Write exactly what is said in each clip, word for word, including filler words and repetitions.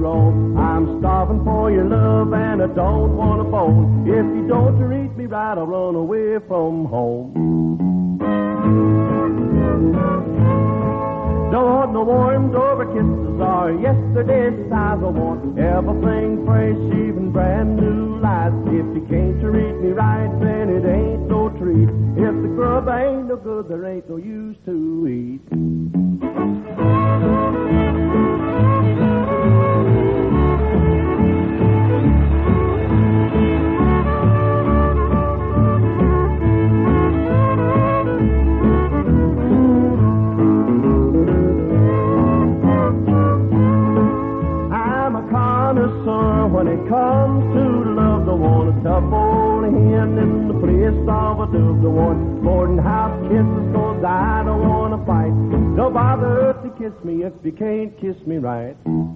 alone. I'm starving for your love and I don't want a bone. If you don't treat me right, I'll run away from home. Don't want no warmed over kisses or yesterday's sighs. I want everything fresh, even brand new lights. If you can't treat me right, then it ain't no treat. If the grub ain't no good, there ain't no use to eat. When it comes to love, the one a tough old hen in the place of a dove, the one more than half kisses, cause I don't want to fight. Don't bother to kiss me if you can't kiss me right.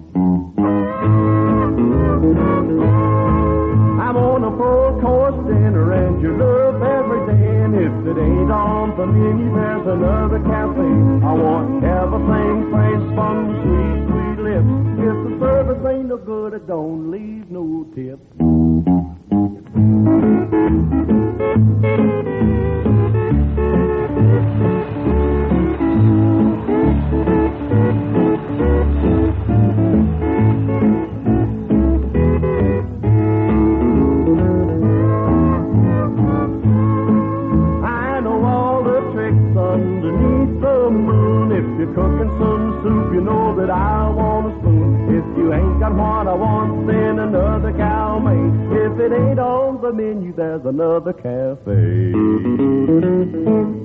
I'm on a full course dinner and your love every day, and if it ain't on the menu, there's another cafe. I want everything fresh from the sweet, sweet lips. If the service ain't no good, it don't leave no tip. I know all the tricks underneath the moon. If you're cooking some soup, you know that I want a spoon. If you ain't got what I want, then another gal may. If it ain't on the menu, there's another cafe.